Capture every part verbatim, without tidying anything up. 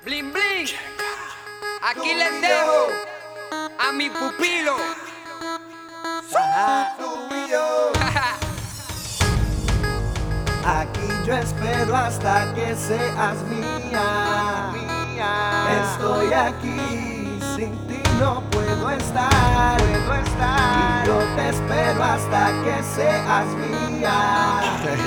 Bling bling. Aquí les dejo a mi pupilo. Ajá. Tú y yo. Aquí yo espero hasta que seas mía. Estoy aquí, sin ti no puedo estar. Puedo estar. Y yo te espero hasta que seas mía.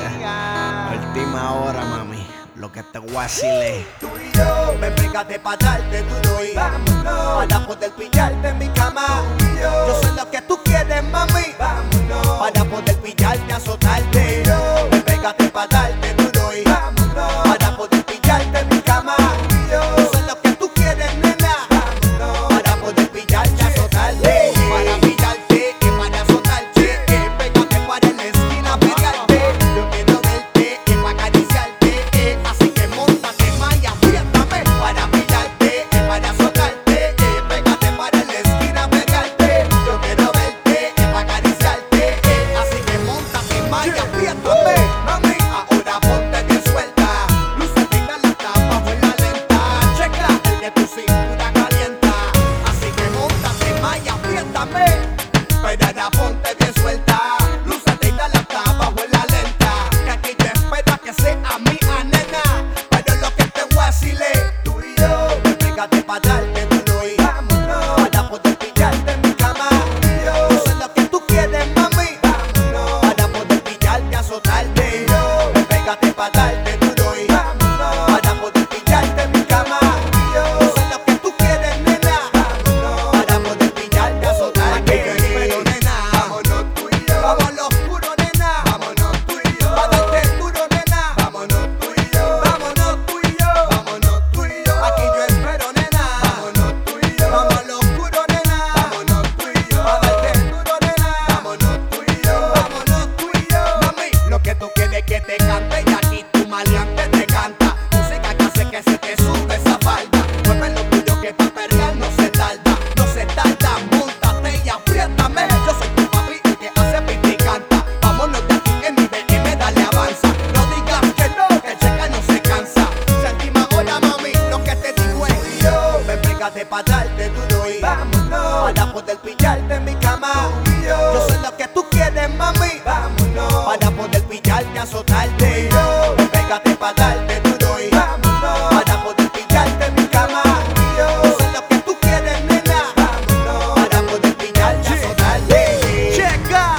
Última hora, mami. Lo que te voy a decir es: Tú y yo, me pegaste pa' darte duro y vámonos, para poder pillarte en mi cama. Tú y yo, yo sé lo que tú quieres, mami. Vámonos, para poder pillarte, azotarte. Tú y yo, me pegaste pa' darte duro y vámonos, para poder pillarte en mi cama. Tú y yo, yo sé lo que tú quieres, nena. Vámonos, para poder pillarte, azotarte. Para pillarte y para azotarte. Que pégate para en la esquina, pegarte. Yo quiero verte y para acariciarte. eh, Así que móntate, Maya, apriétame. Para pillarte y para azotarte. eh, Pégate para en la esquina, pegarte. Yo quiero verte y para acariciarte. eh, Así que móntate, Maya, apriétame. Mami, ahora ponte bien suelta. Lucecita la tapa, vuela lenta. Checa el que tu cintura calienta. Así que móntate, Maya, apriétame. Pero ahora ponte bien suelta. Lucecita la tapa, vuela lenta. Que aquí te espera que sea mi nena. Pero lo que te voy a decir es: tú y yo, me pégate pa' darte duro y vámonos, para poder pillarte en mi cama. Tú y yo, yo sé lo que tú quieres, mami. Vámonos, para poder pillarte, azotarte. Tú y yo, me pégate pa' darte duro y vámonos, para poder pillarte en mi cama. Tú y yo, yo sé lo que tú quieres, nena. Vámonos, para poder pillarte, azotarte. Pero nena, vámonos tú y yo. Vamos a lo oscuro, nena. Vámonos tú y yo. Pa' darte duro, nena. Vámonos tú y yo. Vámonos tú y yo. Vámonos tú y yo. Aquí yo espero, nena. Vámonos tú y yo. Vamos a lo oscuro, nena. Vámonos tú y yo. Pa' darte duro, nena. Vámonos tú y yo. Vámonos tú y yo. Mami, lo que tú quieres que te cante y aquí tu maleante te canta. Música que hace que se te sube esa falda. Mueve lo tuyo que pa' perrear no se tarda. No se tarda, móntate y apriétame. Yo soy tu papi el que hace piti y canta. Vámonos de aquí en mi B M, dale avanza. No digas que no, que checa no se cansa. Séptima hora, mami, lo que te digo es: tú y yo, me pégate pa' darte duro y vámonos, para poder pillarte en mi cama. Tú y yo, yo sé lo que tú quieres, mami. Vámonos, para poder pillarte, azotarte. Tú y yo, me pégate pa' darte duro y vámonos, para poder pillarte en mi cama. Tú y yo, yo sé lo que tú quieres, nena. Vámonos, para poder pillarte, azotarte. Checa,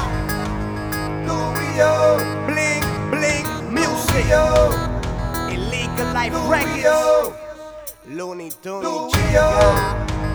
tú y yo, bling, bling, music. Illegal Life Tú y Records, yo, Looney tú Tunes, y yo.